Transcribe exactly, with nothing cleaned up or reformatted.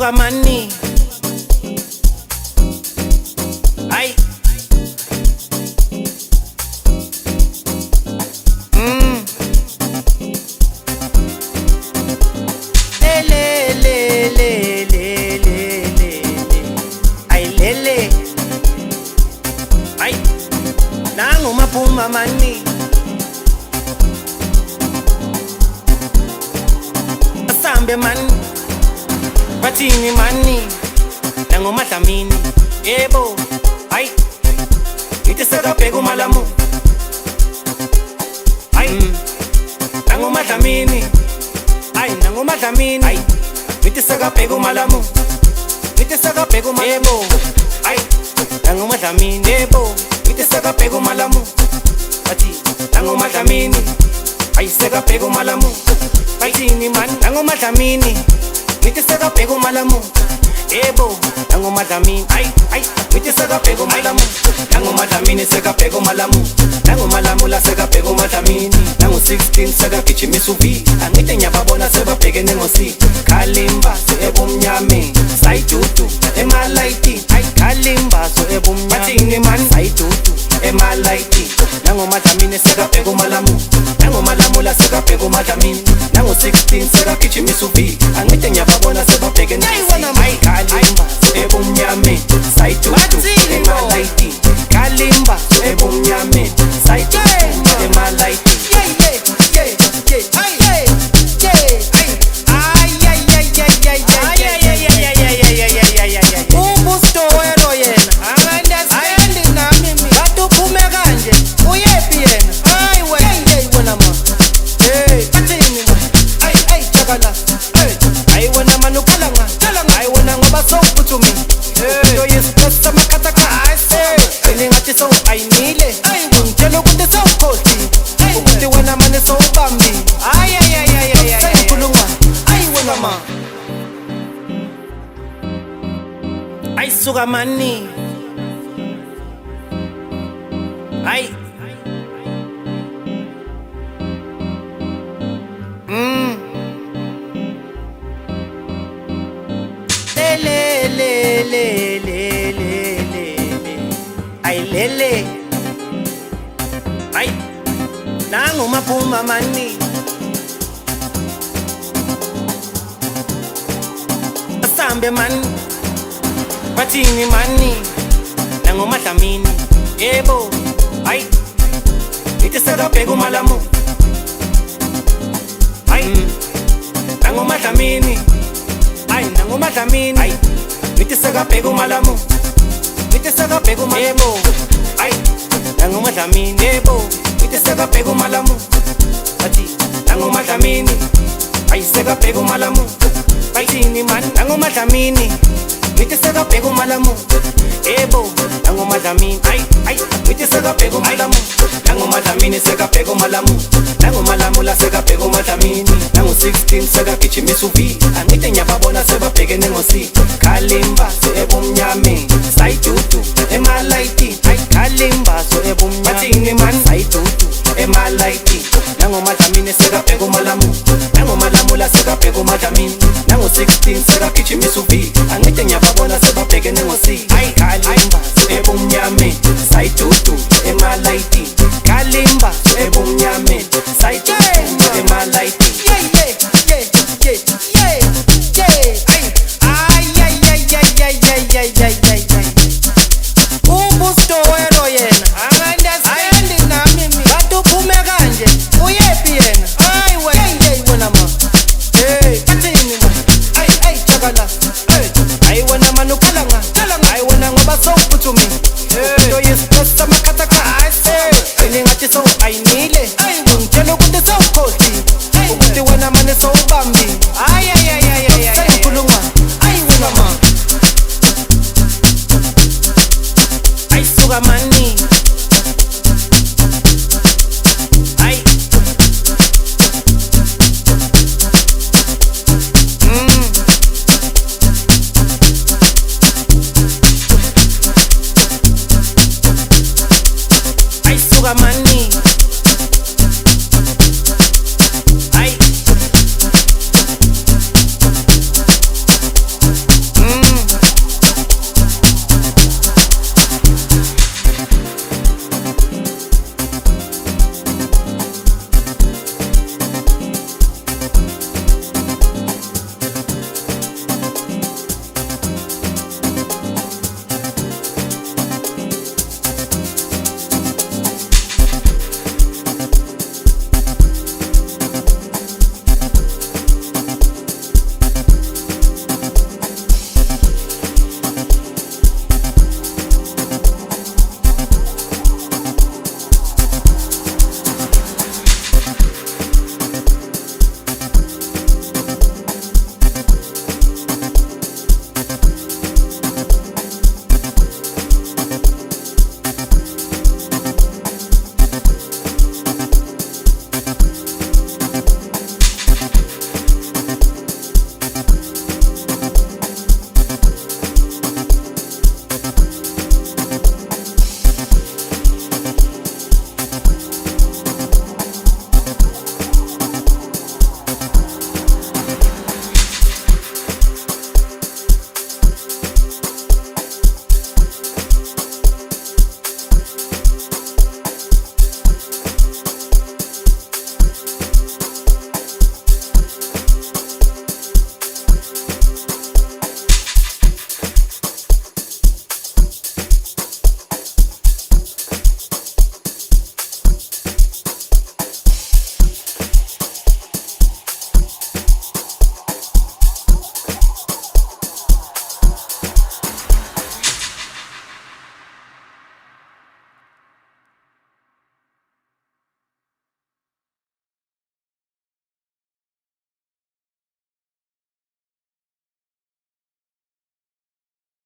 ayisuka mani. Ay mm. Le le le le le le le ay lele ay nangu maphuma mani. Asambe mani bathini mani nangu madlamini yebo ay ithi sekabheka umalamu ay nangu madlamini ay nangu madlamini ay ithi sekabheka umalamu ithi sekabheka umalamu yebo ay nangu madlamini yebo ithi sekabheka umalamu bathi nangu madlamini ay sekabheka umalamu bathini man nangu madlamini ithi sekabheka umalamu yebo nangu madlamini ay ay ithi sekabheka umalamu nangu madlamini sekabheka umalamu nangu malamu la sekabheka umadlamini nangu sixteen sekagijimisa uvi angithi nyababona sebabhekene ngosi khalimba sebumnyame sayidudu emalaiti ay khalimba sebumnyame bathini man sayidudu emalaiti nangu madlamini sekabheka umalamu nangu malamu la sekabheka umadlamini nangu sixteen sekagijimisa uvi angithi nyababona sebabhekene ngosi ay khalimba sebumnyame sayidudu emalaiti khalimba sebumnyame sayidudu emalaiti ayisuka mani ay mm le le le le le le ay lele ay nangu maphuma mani. Asambe mani bathini mani nangu madlamini yebo ay ithi sekabheka umalamu ay nangu madlamini ay nangu madlamini ay ithi sekabheka umalamu ithi sekabheka umalamu yebo ay nangu madlamini yebo ithi sekabheka umalamu bathi nangu madlamini ay sekabheka umalamu bathini mani nangu madlamini ithi sekabheka umalamu yebo nangu madlamini ay ay ithi sekabheka umalamu nangu madlamini sekabheka umalamu nangu malamu la sekabheka umadlamini nangu sixteen sekagijimisa uvi angithi nyababona sebabhekene ngosi khalimba sebumnyame sayidudu emalaiti ay khalimba sebumnyame bathini man sayidudu emalaiti nangu madlamini sekabheka umalamu nangu malamu la sekabheka umadlamini nangu sixteen sekagijimisa uvi angithi nyababona sebabhekene ngosi ay khalimba sebumnyame sayidudu emalaiti khalimba sebumnyame sayidudu emalaiti ayisuka mani ay mm ayisuka mani.